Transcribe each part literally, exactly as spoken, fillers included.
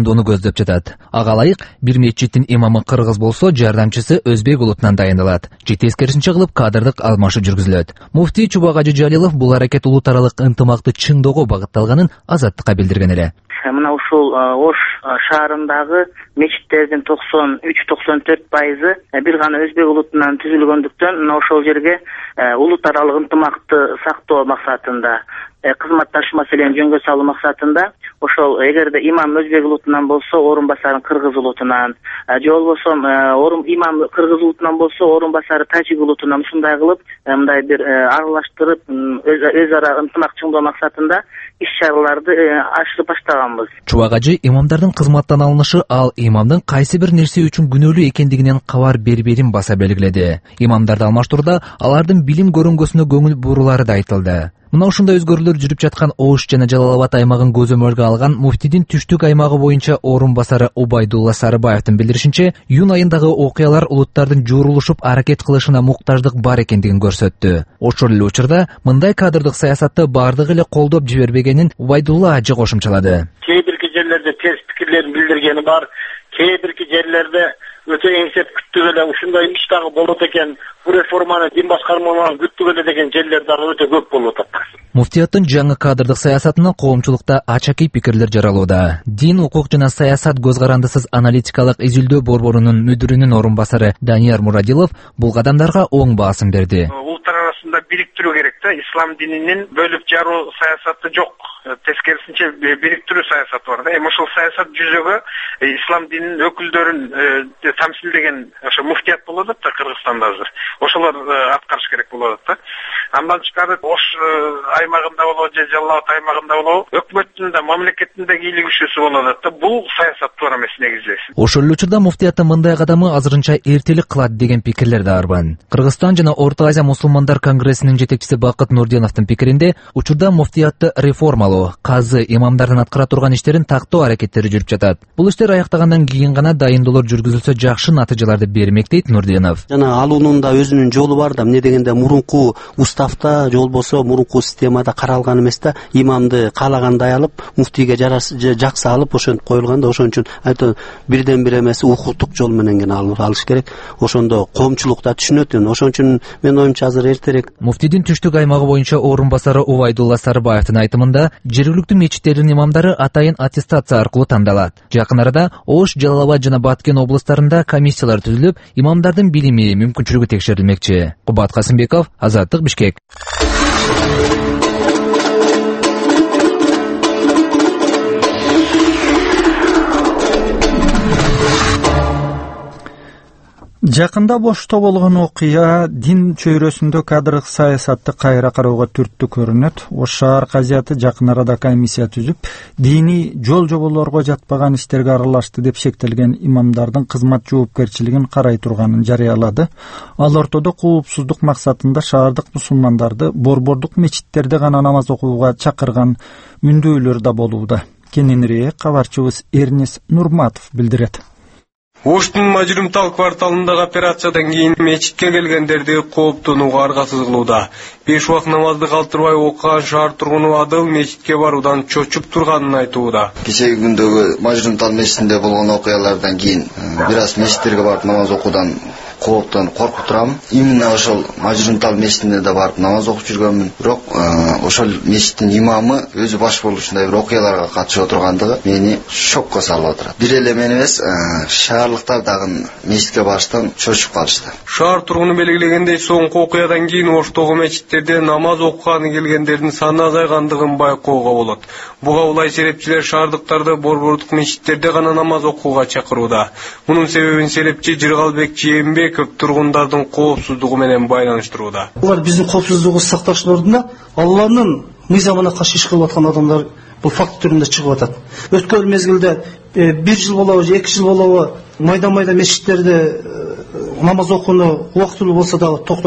чыңдоону көздөп жатат. Ага ылайык бир мечиттин имамы кыргыз болсо, жардамчысы өзбек улутунан дайындалат же тескерисинче кылып кадрдык алмашуу жүргүзүлөт. Муфтий Чубагажы Жалилов бул аракет улут аралык ынтымакты чыңдоого багытталганын Азаттыкка билдирген эле. Мына ушул Ош шаарындагы мечиттердин токсон үч токсон төрт пайызы бир гана өзбек улутунан түзүлгөндүктөн мына ошол жерге улут аралык ынтымакты сактоо максатында, кызматташуу маселени жөнгө салуу максатында ошол эгерде имам өзбек улутунан болсо, орун басарын кыргыз улутунан, же болбосо орун имам кыргыз улутунан болсо, орун басары тажик улутунан ушундай кылып, мындай бир аралаштырып, өз ара ынтымак чыңдоо максатында иш-чараларды ашырып баштаганбыз. Чубагажы имамдардын кызматтан алынышы ал имамдын кайсы бир нерсе үчүн күнөөлүү экендигинен кабар берберин баса белгиледи. Имамдарды алмаштуурда алардын билим көрүнгөсүнө көңүл бурулары да айтылды. Мына ушундай өзгөрүүлөр жүрүп жаткан Ош жана Жалал Абад аймагын көзөмөлгө алган муфтийдин түштүк аймагы боюнча орун басары Убайдулла Сарыбаевдин билдиришинче, июнь айындагы окуялар улуттардын жуурулушуп аракет кылышына муктаждык бар экендигин көрсөттү. Ошол эле учурда мындай кадрдык саясатты бардыгы эле колдоп жибербегенин Убайдулла ажы кошумчалады. Кээ бирки жерлерде терс пикирлерин билдиргени бар, кээ бирки жерлерде өтө эңсеп күттүк эле ушундай иш дагы болот экен, бул реформаны дин башкармаларынан күттүк эле деген жерлер дагы өтө көп болуп атат. Муфтияттын жаңы кадрдык саясатына коомчулукта ачакей пикирлер жаралууда. Дин, укук жана саясат көз карандысыз аналитикалык изилдөө борборунун мүдүрүнүн орун басары Данияр Мурадилов бул кадамдарга оң баасын берди. Улуттар арасында бириктирүү керек да, ислам дининин бөлүп жаруу саясаты жок. Тескерисинче бириктирүү саясаты бар да. Эми ошол саясат жүзөгө ислам дининин өкүлдөрүн тамсилдеген ошо муфтият болот да Кыргызстанда азыр. Ошолор аткарыш керек болот да. Андан тышкары Ош аймагында болобу же Жалал Абад аймагында болобу өкмөттүн да мамлекеттин да бийлик күчүсү болот да. Бул саясат туура эмес негизи. Ошол эле учурда муфтияттын мындай кадамы азырынча эртелик кылат деген пикирлер да арбан. Кыргызстан жана Орто Азия мусулмандар конгрессинин жетекчиси Бакыт Нурдиновдун пикиринде, учурда муфтиятты реформалоо, казы, имамдардын аткара турган иштерин тактоо аракеттери жүрүп жатат. Бул иштер аяктагандан кийин гана дайындоолор жүргүзүлсө жакшы натыйжаларды бермек дейт Нурдинов. Жана алуунун да өзүнүн жолу бар да. Эмне дегенде мурунку уставда же болбосо мурунку системада каралган эмес да. Имамды каалагандай алып, муфтийге жаксы алып ошентип коюлган да. Ошон үчүн айтам, бирден бир эмес укуктук жол менен гана алыш керек. Ошондо коомчулук да түшүнөт. Ошон үчүн мен оюмча азыр эртерээк. Муфтийдин түштүк аймагы боюнча орун басары Убайдулла Сарыбаевдин айтымында, жергиликтүү мечиттердин имамдары атайын аттестация аркылуу тандалат. Жакын арада Ош, Жалал Абад жана Баткен облустарында комиссиялар түзүлүп, имамдардын билими, мүмкүнчүлүгү текшерилмекчи. Кубат Касымбеков, Азаттык, Бишкек. Жакында Бошто болгон окуя дин чөйрөсүндө кадрдык саясатты кайра кароого түрттүү көрүнөт. Ош шаар казияты жакын арада комиссия түзүп, дини жол жоболорго жатпаган иштерге аралашты деп шектелген имамдардын кызмат жоопкерчилигин карай турганын жарыялады. Ал ортодо коопсуздук максатында шаардык мусулмандарды борбордук мечиттерде гана намаз окууга чакырган үндөөлөр да болууда. Кененирээк кабарчыбыз Эрнис Нурматов билдирет. Оштун Мажрумтал кварталындагы операциядан кийин мечитке келгендерди кооптонууга аргасыз кылууда. Беш убак намазды калтырбай окуган шаар тургуну Адыл мечитке баруудан чочуп турганын айтууда. Кечеги күндөгү Мажрумтал мечитинде болгон окуялардан кийин бир аз мечиттерге барып намаз окуудан кооптонуп коркуп турам. Именно ошол Мажрумтал мечитине да барып намаз окуп жүргөнмүн. Бирок ошол мечиттин имамы өзү баш болуп ушундай бир окуяларга катышып отургандыгы мени шокко салып отурат. Бир эле мен эмес, шаарлыктар дагы мечитке барыштан чочуп калышты. Шаар тургуну белгилегендей, соңку окуядан кийин Оштогу мечиттерде намаз окуганы келгендердин саны азайгандыгын байкоого болот. Буга улай серепчилер шаардыктарды борбордук мечиттерде гана намаз окууга чакырууда. Мунун себебин серепчи Жыргалбек Жээнбеков тургундардын коопсуздугу менен байланыштырууда. Булар биздин коопсуздугубузду сакташтын ордуна Алланын мыйзамына каршы иш кылып аткан адамдар бул факт түрүндө чыгып атат. Өткөн мезгилде бир жыл болобу же эки жыл болобу майда-майда мечиттерде намаз окууну убактылуу болсо дагы токтотуп,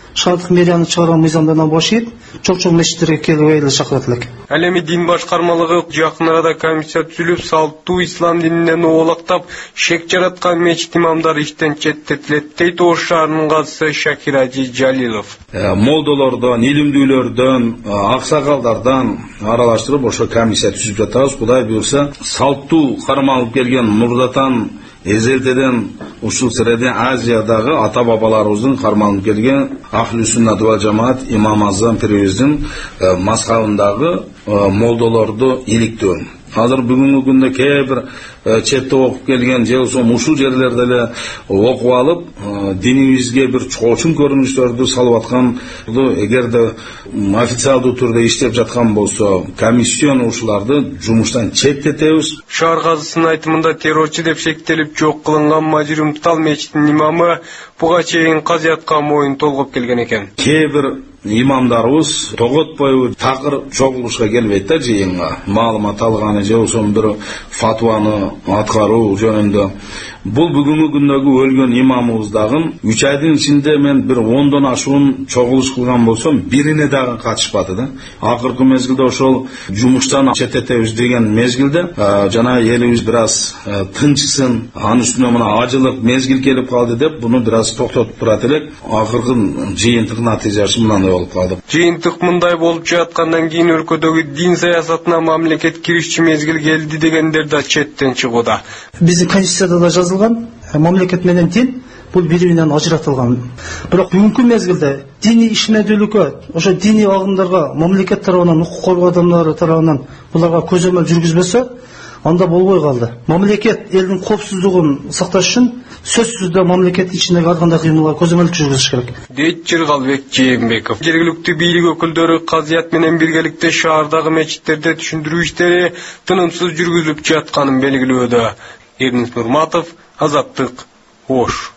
шаардык мэрияны чыгарган мыйзамдардан бош ийип чоң чоң мечиттерге келүүгө эле чакырат элек. Ал эми дин башкармалыгы жакын арада комиссия түзүлүп, салттуу ислам дининен оолактап шек жараткан мечит имамдары иштен четтетилет дейт Ош шаарынын казысы Шакир Ажи Жалилов. Молдолордон, илимдүүлөрдөн, аксакалдардан аралаштырып ошо комиссия түзүп жатабыз. Кудай буюрса, салттуу кармалып келген Нурдатан эзелтеден ушул Средин Азиядагы ата бабаларыбыздын кармалып келген Ахлу Суннат ва Жамаат имам Азам пирибиздин мазхабындагы молдолорду иликтөө. Азыр бүгүнкү күндө кээ бир четте окуп келген же болбосо ушул жерлерде эле окуп алып, динибизге бир чоочун көрүнүштөрдү салып аткан, эгерде официалдуу түрдө иштеп жаткан болсо, комиссион ушуларды жумуштан четтетебиз. Шаар казысынын айтымында террорчу деп шектелип жок кылынган Мажрум Тал мечитинин имамы буга чейин казыятка моюн толгоп келген экен. Кээ бир имамдарыбыз тоготпойбу такыр чогулушка келбейт да, жыйынга маалымат алганы же болбосо бир фатваны аткаруу жөнүндө. Бул бүгүнкү күндөгү өлгөн имамыбыздагы үч айдын ичинде мен бир ондон ашуун чогулуш кылган болсом, бирине дагы катышпады да. Акыркы мезгилде ошол жумуштан четтетебиз деген мезгилде жана элибиз бир аз тынчсын, анын үстүнө мына ажылык мезгил келип калды деп буну бир аз токтотуп турат элек. Акыркы жыйынтык натыйжасы мындай болуп калды. Жыйынтык мындай болуп жаткандан кийин өлкөдөгү дин саясатына мамлекет киришчи мезгил келди дегендер да четтен чыгууда. Биздин конституцияда да жазылган, мамлекет менен дин бул бири-биринен ажыратылган. Бирок бүгүнкү мезгилде диний ишмердүүлүккө, ошо диний агымдарга мамлекет тарабынан, укук коргоо адамдары тарабынан буларга көзөмөл жүргүзбөсө, анда болбой калды. Мамлекет элдин коопсуздугун сакташ үчүн сөзсүздө мамлекет ичиндеги ар кандай кыймылга көзөмөл жүргүзүш керек. Дейт Жыргалбек Жээнбеков. Жергиликтүү бийлик өкүлдөрү казыят менен биргеликте шаардагы мечиттерде түшүндүрүү иштери тынымсыз жүргүзүлүп жатканын белгилөөдө. Эрнис Нурматов, Азаттык, Ош.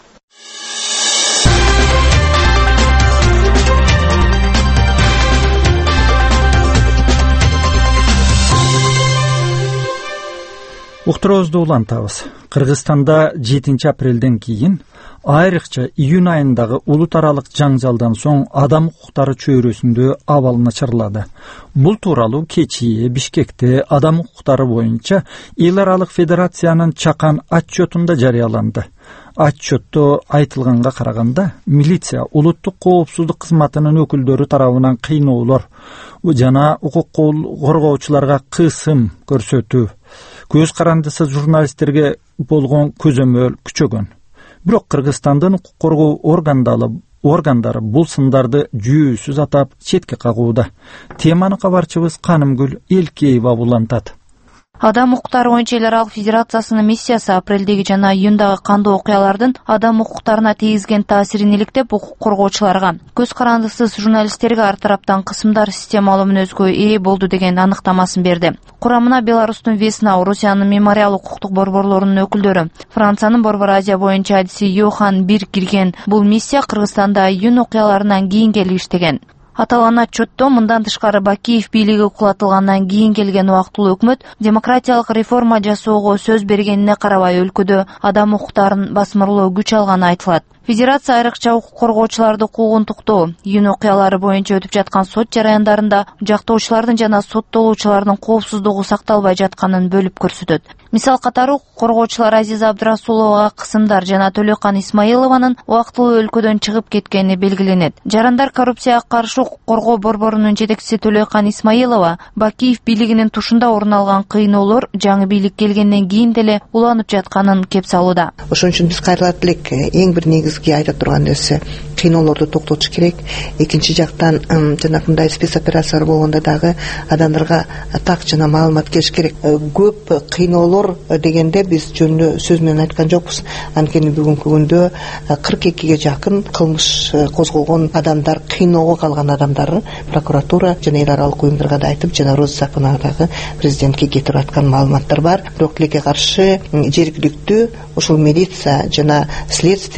Уктуруубузду улантабыз. Кыргызстанда жетинчи апрелден кийин, айрыкча июнь айындагы улут аралык жаңжалдан соң адам укуктары чөйрөсүндө абал начарлады. Бул тууралуу кечээ Бишкекте адам укуктары боюнча эл аралык федерациянын чакан отчетунда жарыяланды. Отчетто айтылганга караганда, милиция улуттук коопсуздук кызматынын өкүлдөрү тарабынан кыйноолор жана укук коргоочуларга кысым көрсөтүү, көз карандысыз журналисттерге болгон көзөмөл күчөгөн. Бирок Кыргызстандын укук коргоо органдары бул сындарды жүйөсүз атап четке кагууда. Теманы кабарчыбыз Канымгүл Элкеева улантат. Адам укуктары боюнча эл аралык федерациясынын миссиясы апрелдеги жана июндагы кандуу окуялардын адам укуктарына тийгизген таасирин иликтеп, укук коргоочуларга, көз карандысыз журналисттерге ар тараптан кысымдар системалуу мүнөзгө ээ болду деген аныктамасын берди. Курамына Беларустун Весна, Орусиянын мемориал укуктук борборлорунун өкүлдөрү, Франциянын Борбор Азия боюнча адиси Йохан Бир кирген. Бул миссия Кыргызстанда июнь окуяларынан кийин келип иштеген. Аталган отчетто мындан тышкары Бакиев бийлиги кулатылгандан кийин келген убактылуу өкмөт демократиялык реформа жасоого сөз бергенине карабай өлкөдө адам укуктарын басмырлоо күч алганы айтылат. Федерация айрыкча укук коргоочуларды куугунтуктоо, июнь окуялары боюнча өтүп жаткан сот жараяндарында жактоочулардын жана соттолуучулардын коопсуздугу сакталбай жатканын бөлүп көрсөтөт. Мисал катары укук коргоочулар Азиза Абдрасуловага кысымдар жана Төлөкан Исмаилованын убактылуу өлкөдөн чыгып кеткени белгиленет. Жарандар коррупцияга каршы укук коргоо борборунун жетекчиси Төлөкан Исмаилова Бакиев бийлигинин тушунда орун алган кыйноолор жаңы бийлик келгенден кийин деле уланып жатканын кеп салууда. Ошон үчүн биз кайрылат элек, эң бир негизги айта турган нерсе кыйноолорду токтотуш керек. Экинчи жактан жанагындай спецоперациялар болгондо дагы адамдарга так жана маалымат келиш керек. Көп кыйноолор дегенде биз жөнүндө сөз менен айткан жокпуз. Анткени бүгүнкү күндө кырк экиге жакын кылмыш козголгон адамдар, кыйноого калган адамдар прокуратура жана эл аралык уюмдарга да айтып, жана Россакына дагы президентке кетирип аткан маалыматтар бар. Бирок тилекке каршы жергиликтүү ошол милиция жана следствие жана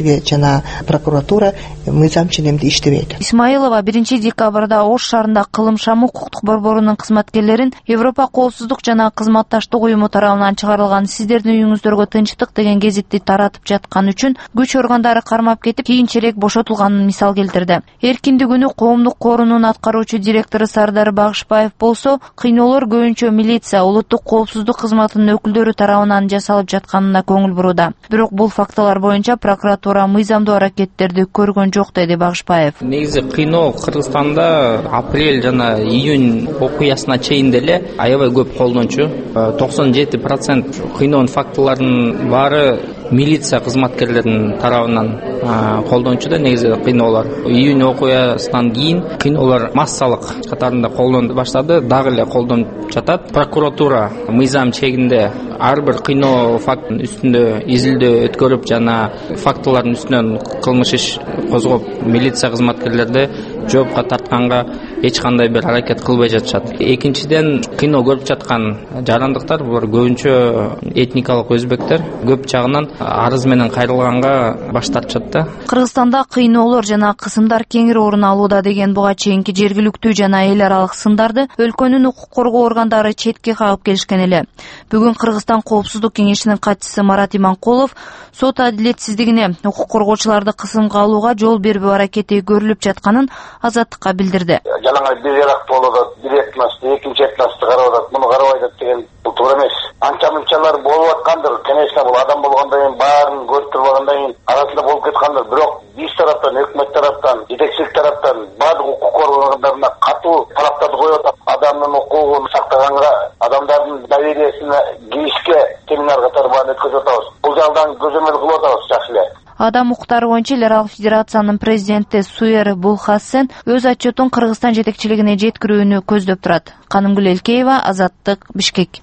жана прокуратура мыйзам ченемде иштебейт. Исмаилова биринчи декабрда Ош шаарында Кылым Шамы укуктук борборунун кызматкерлерин Европа коопсуздук жана кызматташтык уюму тарабынан чыгарылган сиздердин үйүңүздөргө тынчтык деген гезитти таратып жаткан үчүн күч органдары кармап кетип, кийинчерээк бошотулганын мисал келтирди. Эркинди күнү коомдук корунун аткаруучу директору Сардар Багышбаев болсо, кыйноолор көбүнчө милиция, улуттук коопсуздук кызматынын өкүлдөрү тарабынан жасалып жатканына көңүл бурууда. Бирок бул фактылар боюнча прокуратура мыйзамдуу аракеттерди көргөн жок, деди Багышбаев. Негизи кыйноо Кыргызстанда апрель жана июнь окуясына чейин деле аябай көп колдончу. токсон жети процент кыйноонун фактыларынын баары милиция кызматкерлеринин тарабынан колдончу да. Негизи кыйноолор июнь окуясынан кийин кыйноолор массалык катарында колдону баштады, дагы эле колдонуп жатат. Прокуратура мыйзам чегинде ар бир кыйноо фактынын үстүндө изилдөө өткөрүп жана фактылардын үстүнөн кылмыш иш козгоп, милиция кызматкерлерди жоопко тартканга эч кандай бир аракет кылбай жатышат. Экинчиден, кыйноо көрүп жаткан жарандыктар булар көбүнчө этникалык өзбектер, көп жагынан арыз менен кайрылганга баш тартышат да. Кыргызстанда кыйноолор жана кысымдар кеңири орун алууда деген буга чейинки жергиликтүү жана эл аралык сындарды өлкөнүн укук коргоо органдары четке кагып келишкен эле. Бүгүн Кыргызстан коопсуздук кеңешинин катчысы Марат Иманкулов сот адилетсиздигине, укук коргоочуларды кысымга алууга жол бербөө аракети көрүлүп жатканын Азаттыкка билдирди. Жалаңай бир ярак болууда, бир этносту, экинчи этносту карап атат, муну карабай атат деген бул туура эмес. Анча-мынчалар болуп аткандыр. Конечно, бул адам болгондон кийин баарын көрүп тургандан кийин арасында болуп кеткандыр. Бирок биз тараптан, өкмөт тараптан, жетекчилик тараптан баардык укук коргоо органдарына катуу талаптарды коюп атат. Адамдын укугун сактаганга, адамдардын довериясына киришке семинар катары баарын өткөзүп атабыз. Бул жагдан көзөмөл кылып атабыз, жакшы эле. Адам укуктары боюнча эл аралык федерациянын президенти Суер Булхассен өз отчетун Кыргызстан жетекчилигине жеткирүүнү көздөп турат. Канымгүл Элкеева, Азаттык, Бишкек.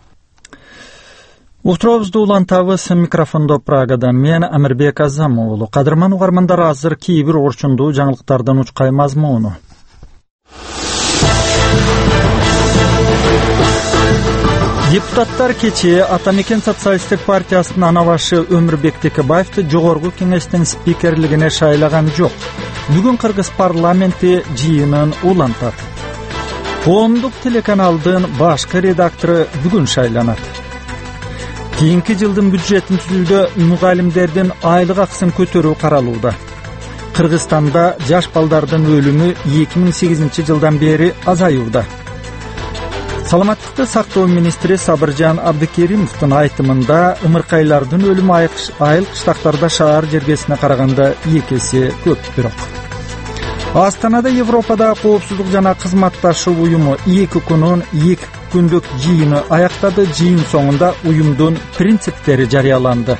Уктуруубузду улантабыз. Микрофондо Прагадан мен Амирбек Азам уулу. Кадырман угармандар, азыр кээ бир орчундуу жаңылыктардан учкай мазмуну. Депутаттар кечээ Атамекен социалисттик партиясынын ана башы Өмүрбек Текебаевди жогорку кеңештин спикерлигине шайлаган жок. Бүгүн Кыргыз парламенти жыйынын улантат. Коомдук телеканалдын башкы редактору бүгүн шайланат. Кийинки жылдын бюджетин түзүүдө мугалимдердин айлык акысын көтөрүү каралууда. Кыргызстанда жаш балдардын өлүмү эки миң сегизинчи жылдан бери азаюуда. Саламаттыкты сактоо министри Сабыржан Абдыкеримовдун айтымында ымыркайлардын өлүмү айыл кыштактарда шаар жергесине караганда эки эсе көп. Бирок Астанада Европада коопсуздук жана кызматташуу уюму эки күнүн эки күндүк жыйыны аяктады. Жыйын соңунда уюмдун принциптери жарыяланды.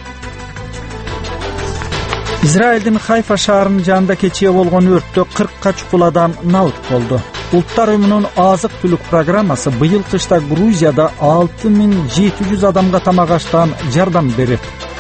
Израилдин Хайфа шаарынын жанында кечээ болгон өрттө кыркка чукул адам набыт болду. Улуттар уюмунун азык түлүк программасы быйыл кышта Грузияда алты миң жети жүз адамга тамак аштан жардам берет.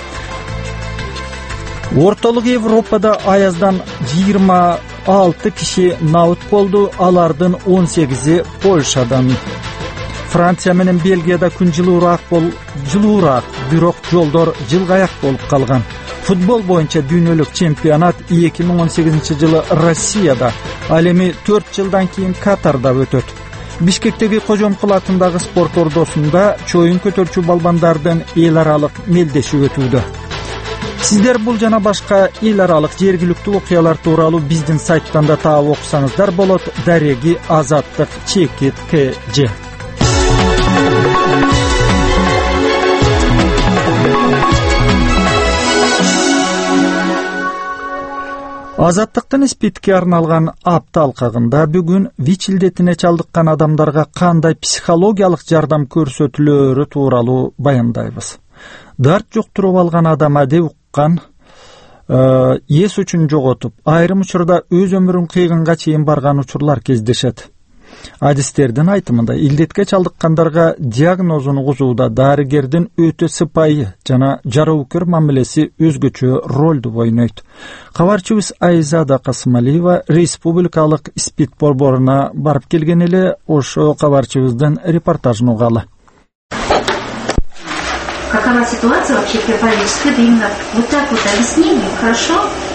Ортолук Европада аяздан жыйырма алты киши набыт болду, алардын он сегизи Польшадан. Франция менен Бельгияда күн жылуураак бол жылуураак, бирок жолдор жылгаяк болуп калган. Футбол боюнча дүйнөлүк чемпионат эки миң он сегизинчи жылы Россияда, ал эми төрт жылдан кийин Катарда өтөт. Бишкектеги Кожомкул атындагы спорт ордосунда чоюн көтөрчү балбандардын эл аралык мелдеши өтүүдө. Сиздер бул жана башка эл аралык жергиликтүү окуялар тууралуу биздин сайттан да таап окусаңыздар болот. Дареги Азаттык чекит КЖ. Азаттыктын спидке арналган апта алкагында бүгүн ВИЧ илдетине чалдыккан адамдарга кандай психологиялык жардам көрсөтүлөөрү тууралуу баяндайбыз. Дарт жуктуруп алган адам адеп уккан, эс үчүн жоготуп, айрым учурда өз өмүрүн кыйганга чейин барган учурлар кездешет. Адистердин айтымында илдетке чалдыккандарга диагнозун угузууда дарыгердин өтө сыпайы жана жароокер мамилеси өзгөчө ролду ойнойт. Кабарчыбыз Айзада Касымалиева республикалык СПИД борборуна барып келген эле, ошо кабарчыбыздын репортажын угалы. Какова ситуация вообще при больнице? Именно вот так вот объяснение, хорошо?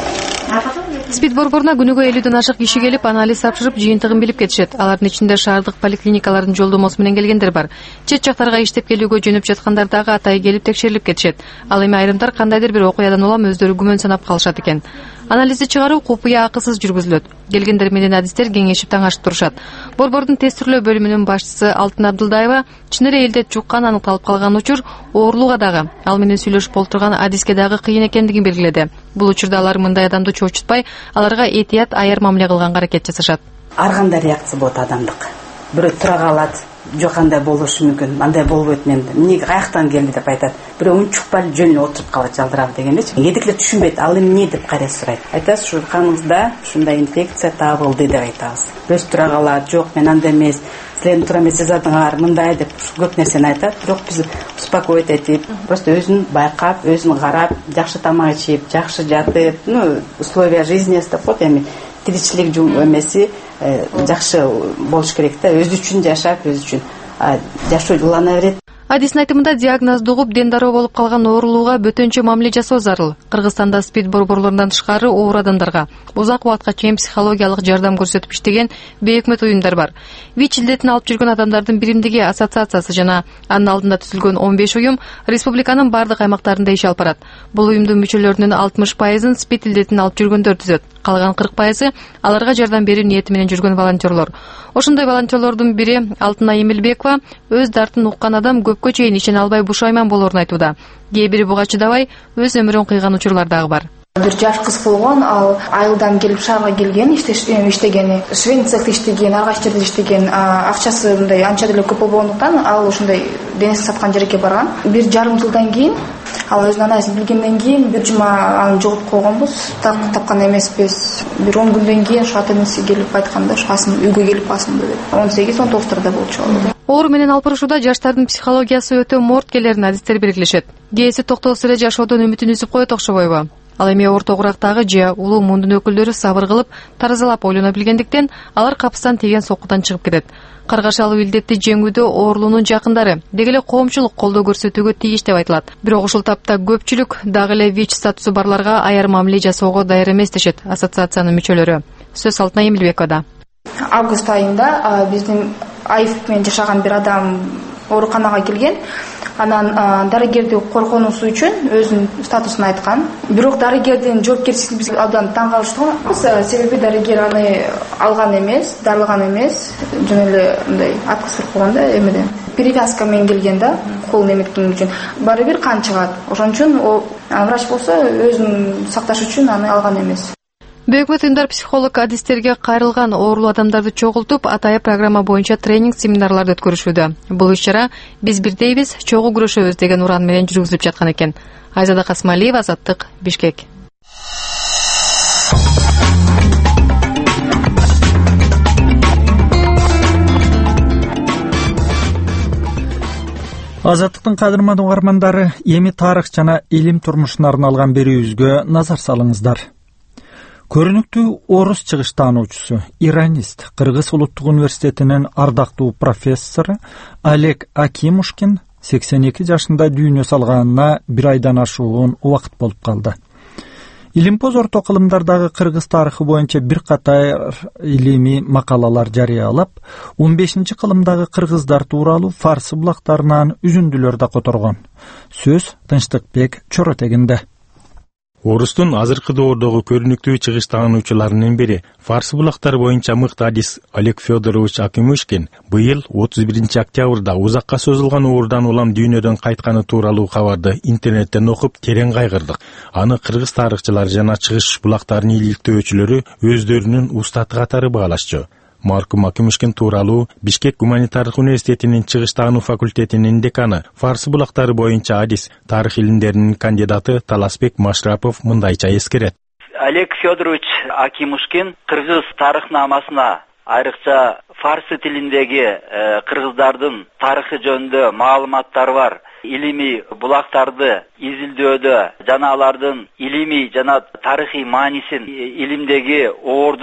спид борборуна күнүгө элүүдөн ашык киши келип анализ тапшырып жыйынтыгын билип кетишет. Алардын ичинде шаардык поликлиникалардын жолдомосу менен келгендер бар. Чет жактарга иштеп келүүгө жөнөп жаткандар дагы атайы келип текшерилип кетишет. Ал эми айрымдар кандайдыр бир окуядан улам өздөрү күмөн санап калышат экен. Анализди чыгаруу купуя акысыз жүргүзүлөт. Келгендер менен адистер кеңешип таңашып турушат. Борбордун тестирлөө бөлүмүнүн башчысы Алтын Абдылдаева чыныр элде жуккан аныкталып калган учур оорулууга дагы, ал менен сүйлөшүп олтурган адиске дагы кыйын экендигин белгиледи. Бул учурда алар мындай адамды чоочутпай, аларга этият аяр мамиле кылганга аракет жасашат. Ар кандай реакция болот адамдык. Бирөө тура калат, жок кандай болушу мүмкүн, андай болбойт мен. Эмне каяктан келди деп айтат. Бирөө унчукпай жөн эле отуруп калат жалдырап дегендечи. Эдикеле түшүнбөйт, ал эмне деп кайра сурайт. Айтасыз, ушу каныңызда ушундай инфекция табылды деп айтабыз. Өз тура калат, жок мен андай эмес. Силердин туура эмес сезатыңар мындай деп көп нерсени айтат. Бирок биз успокоить этип, просто өзүн байкап, өзүн карап, жакшы тамак ичип, жакшы жатып, ну, условия жизни деп эми тиричилик эмеси жакшы болуш керек да, өзү үчүн жашап, өзү үчүн жашоо улана берет. Адистин айтымында диагнозду угуп дендароо болуп калган оорулууга бөтөнчө мамиле жасоо зарыл. Кыргызстанда спид борборлорунан тышкары оор адамдарга узак убакытка чейин психологиялык жардам көрсөтүп иштеген бейөкмөт уюмдар бар. ВИЧ илдетин алып жүргөн адамдардын биримдиги ассоциациясы жана анын алдында түзүлгөн он беш уюм республиканын бардык аймактарында иш алып барат. Бул уюмдун мүчөлөрүнүн алтымыш пайызын спид илдетин алып жүргөндөр түзөт. Калган кырк пайызы аларга жардам берүү ниети менен жүргөн волонтерлор. Ошондой волонтерлордун бири Алтынай Эмилбекова өз дартын уккан адам көпкө чейин ишене албай бушайман болоорун айтууда. Кээ бири буга чыдабай өз өмүрүн кыйган учурлар дагы бар. Бир жаш кыз болгон, ал айылдан келип шаарга келген, иштегени, швейный цехте иштеген, ар кайсы жерде иштеген, акчасы мындай анча деле көп болбогондуктан ал ушундай денесин саткан жерге барган. Бир жарым жылдан кийин ал өзүнүн анасын билгенден кийин бир жума аны жоготуп койгонбуз. Так тапкан эмеспиз. Бир он күндөн кийин ошо атасы келип айтканда, асын үйгө келип асын деп. он сегиз он тогуздарда болчу. Оору менен алпырышууда жаштардын психологиясы өтө морт келерин адистер белгилешет. Кээси токтоосуз эле жашоодон үмүтүн үзүп коет окшобойбу? Ал эми орто курактагы же улуу мундун өкүлдөрү сабыр кылып, таразалап ойлоно билгендиктен алар капыстан тийген соккудан чыгып кетет. Каргашалуу илдетти жеңүүдө оорулуунун жакындары деги эле коомчулук колдоо көрсөтүүгө тийиш деп айтылат. Бирок ушул тапта көпчүлүк дагы эле ВИЧ статусу барларга аяр мамиле жасоого даяр эмес дешет ассоциациянын мүчөлөрү. Сөз Алтынай Эмилбековада. Август айында биздин АИФ менен жашаган бир адам ооруканага келген. Анан дарыгерди коргонуусу үчүн өзүнүн статусун айткан. Бирок дарыгердин жоопкерчилиги бизге абдан таң калыштырган. Себеби дарыгер аны алган эмес, дарылган эмес, жөн эле мындай отказ кылган да эмеден. Перевязка менен келген да, колун эметкен үчүн. Баары бир кан чыгат. Ошон үчүн врач болсо өзүн сакташ үчүн аны алган эмес. Бөкмөт уюмдар психолог адистерге кайрылган оорулуу адамдарды чогултуп, атайын программа боюнча тренинг семинарларды өткөрүшүүдө. Бул иш-чара биз бирдейбиз, чогуу күрөшөбүз деген уран менен жүргүзүлүп жаткан экен. Айзада Касмалиева, Азаттык, Бишкек. Азаттыктын кадырман угармандары, эми тарых жана илим турмушуна арналган берүүбүзгө назар салыңыздар. Көрүнүктүү орус чыгыштаануучусу, иранист, Кыргыз улуттук университетинин ардактуу профессору Олег Акимушкин сексен эки жашында дүйнө салганына бир айдан ашуун убакыт болуп калды. Илимпоз орто кылымдардагы кыргыз тарыхы боюнча бир катар илимий макалалар жарыялап, он бешинчи кылымдагы кыргыздар тууралуу фарсы булактарынан үзүндүлөр да которгон. Сөз Тынчтыкбек Чоротегинде. Орустун азыркы доордогу көрүнүктүү чыгыштаануучуларынын бири, фарсы булактары боюнча мыкты адис Олег Федорович Акимушкин быйыл отуз биринчи октябрда узакка созулган оорудан улам дүйнөдөн кайтканы тууралуу кабарды интернеттен окуп терең кайгырдык. Аны кыргыз тарыхчылар жана чыгыш булактарынын иликтөөчүлөрү өздөрүнүн устаты катары баалашчу. Маркум Акимушкин тууралуу Бишкек гуманитардык университетинин чыгыштаануу факультетинин деканы, фарсы булактары боюнча адис, тарых илимдеринин кандидаты Таласбек Машрапов мындайча эскерет. Олег Федорович Акимушкин кыргыз тарыхнамасына, айрыкча фарсы тилиндеги кыргыздардын тарыхы жөнүндө маалыматтар бар илимий булактарды изилдөөдө жана алардын илимий жана тарыхый маанисин, илимдеги оордун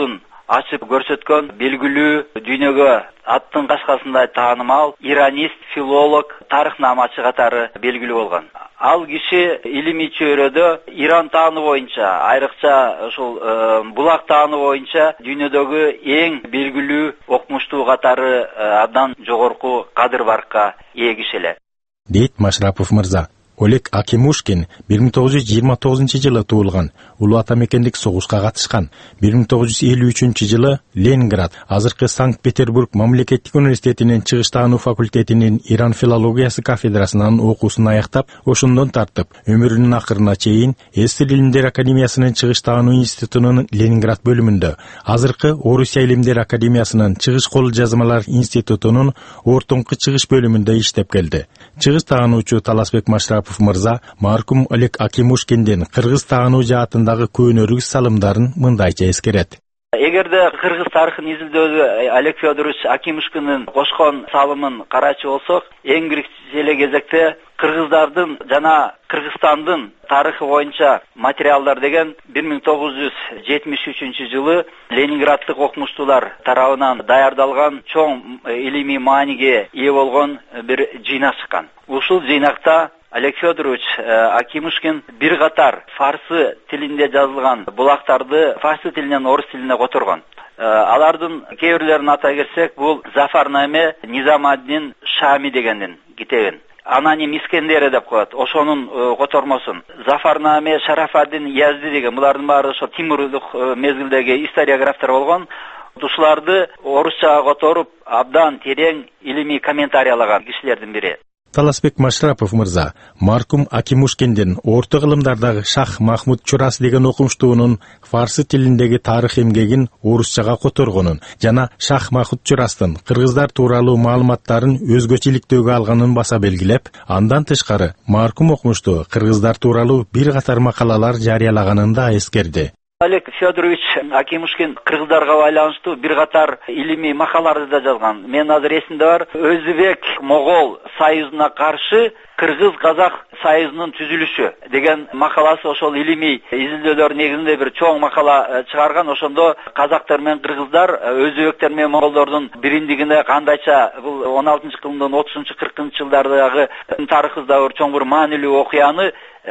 ачып көрсөткөн белгилүү дүйнөгө аттын кашкасындай таанымал иронист, филолог, тарыхнамачы катары белгилүү болгон. Ал киши илимий чөйрөдө Иран тааны боюнча, айрыкча ушул булак тааны боюнча дүйнөдөгү эң белгилүү окумуштуу катары абдан жогорку кадыр-баркка ээ киши эле. Дейт Машрапов мырза. Олег Акимушкин бир миң тогуз жүз жыйырма тогузунчу жылы туулган, улуу ата мекендик согушка катышкан. бир миң тогуз жүз элүү үчүнчү жылы Ленинград, азыркы Санкт-Петербург мамлекеттик университетинин чыгыш таануу факультетинин Иран филологиясы кафедрасынан окуусун аяктап, ошондон тартып өмүрүнүн акырына чейин эс илимдер академиясынын чыгыш таануу институтунун Ленинград бөлүмүндө, азыркы Орусия илимдер академиясынын чыгыш кол жазмалар институтунун ортоңку чыгыш бөлүмүндө иштеп келди. Чыгыш таануучу Таласбек Машрапов мырза маркум Олег Акимушкиндин кыргыз таануу жаатындагы көөнөрүгүс салымдарын мындайча эскерет. Эгерде кыргыз тарыхын изилдөөгө Олег Федорович Акимушкиндин кошкон салымын карачы болсок, эң биринчи эле кезекте кыргыздардын жана Кыргызстандын тарыхы боюнча материалдар деген бир миң тогуз жүз жетимиш үчүнчү жылы Ленинграддык окумуштуулар тарабынан даярдалган чоң илимий мааниге ээ болгон бир жыйнак чыккан. Ушул жыйнакта Олег Федорович Акимушкин бир катар фарсы тилинде жазылган булактарды фарсы тилинен орус тилине которгон. Алардын кээ бирлерин атай келсек, бул Зафарнаме Низамаддин Шами дегендин китебин. Ананим Искендери деп коет, ошонун котормосун. Зафарнаме Шарафаддин Язди деген, булардын баары ошо Тимурлук мезгилдеги историографтар болгон. Ушуларды орусчага которуп, абдан терең илимий комментарийлаган кишилердин бири. Таласбек Машрапов мырза, маркум Акимушкиндин орто кылымдардагы Шах Махмуд Чурас деген окумуштуунун фарсы тилиндеги тарых эмгегин орусчага которгонун жана Шах Махмуд Чурастын кыргыздар тууралуу маалыматтарын өзгөчөлүктөөгө алганын баса белгилеп, андан тышкары маркум окумуштуу кыргыздар тууралуу бир катар макалалар жарыялаганын да эскерди. Олег Федорович Акимушкин кыргыздарга байланыштуу бир катар илимий макалаларды да жазган. Мен азыр эсимде бар, Өзбек Могол союзуна каршы Кыргыз-Казак союзунун түзүлүшү деген макаласы ошол илимий изилдөөлөр негизинде бир чоң макала чыгарган. Ошондо казактар менен кыргыздар, өзбектер менен монголдордун бириндигине кандайча бул он алтынчы кылымдын отузунчу кыркынчы жылдардагы тарыхыбызда бир чоң бир маанилүү окуяны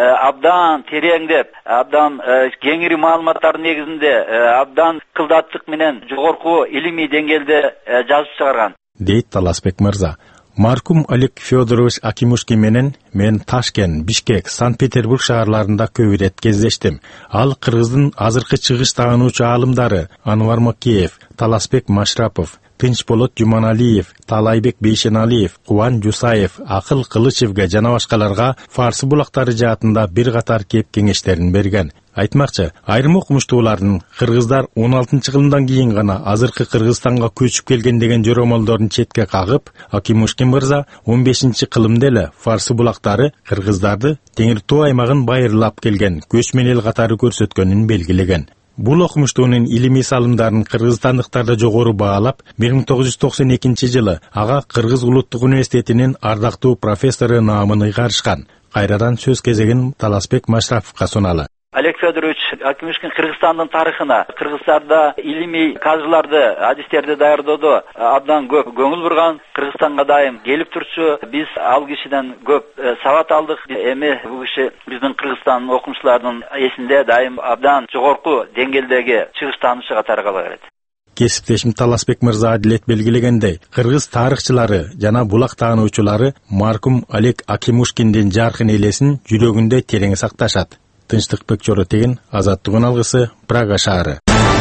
абдан тереңдеп, абдан кеңири маалыматтардын негизинде, абдан кылдаттык менен жогорку илимий деңгээлде жазып чыгарган. Дейт Таласбек мырза. Маркум Олег Федорович Акимушкин менен мен Ташкент, Бишкек, Санкт-Петербург шаарларында көп ирет кездештим. Ал кыргыздын азыркы чыгыш таануучу аалымдары Анвар Макеев, Таласбек Машрапов, Тынчболот Жуманалиев, Талайбек Бейшеналиев, Кубан Жусаев, Акыл Кылычевге жана башкаларга фарсы булактары жаатында бир катар кеп кеңештерин берген. Айтмакчы, айрым окумуштуулардын кыргыздар он алтынчы кылымдан кийин гана азыркы Кыргызстанга көчүп келген деген жоромолдорун четке кагып, Акимушкин мырза он бешинчи кылымда эле фарсы булактары кыргыздарды Теңир Тоо аймагын байырлап келген көчмөн эл катары көрсөткөнүн белгилеген. Бул окумуштуунун илимий салымдарын кыргызстандыктар жогору баалап, бир миң тогуз жүз токсон экинчи жылы ага Кыргыз улуттук университетинин ардактуу профессору наамын ыйгарышкан. Кайрадан сөз кезегин Таласбек Машраповго суналы. Олег Федорович Акимушкин Кыргызстандын тарыхына, Кыргызстанда илимий казыларды, адистерди даярдоодо абдан көп көңүл бурган, Кыргызстанга дайым келип турчу. Биз ал кишиден көп сабат алдык. Эми бул киши биздин Кыргызстан окумчуларынын эсинде дайым абдан жогорку деңгээлдеги чыгыш таануучу катары кала берет. Кесиптешим Таласбек мырза адилет белгилегендей, кыргыз тарыхчылары жана булак таануучулары маркум Олег Акимушкиндин жаркын элесин жүрөгүндө терең сакташат. Тынчтыкбек Чоротеген, Азаттыгын алгысы, Прага шаары.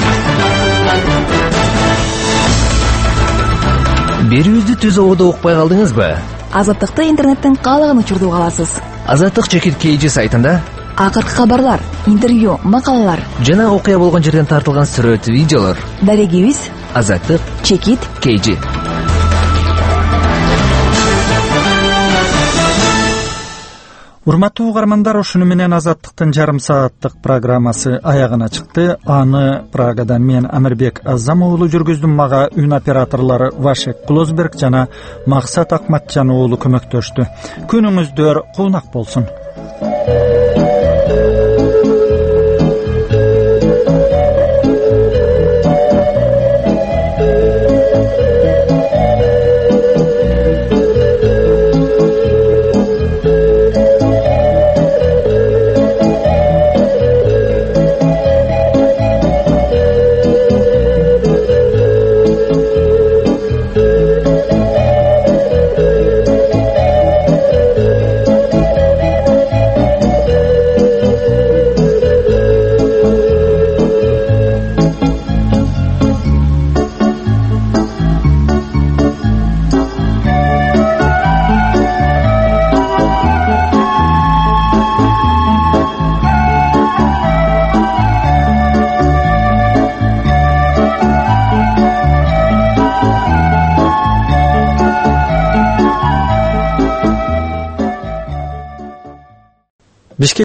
Берүүбүздү түз ободо укпай калдыңызбы? Азаттыкты интернеттен каалаган учурда уга аласыз. Азаттык чекит кейжи сайтында акыркы кабарлар, интервью, макалалар жана окуя болгон жерден тартылган сүрөт, видеолор. Дарегибиз Азаттык чекит кейжи. Урматтуу угармандар, ушуну менен Азаттыктын жарым сааттык программасы аягына чыкты. Аны Прагадан мен Амирбек Азам уулу жүргүздүм. Мага үн операторлору Вашек Клосберг жана Максат Акматжан уулу көмөктөштү. Күнүңүздөр куунак болсун.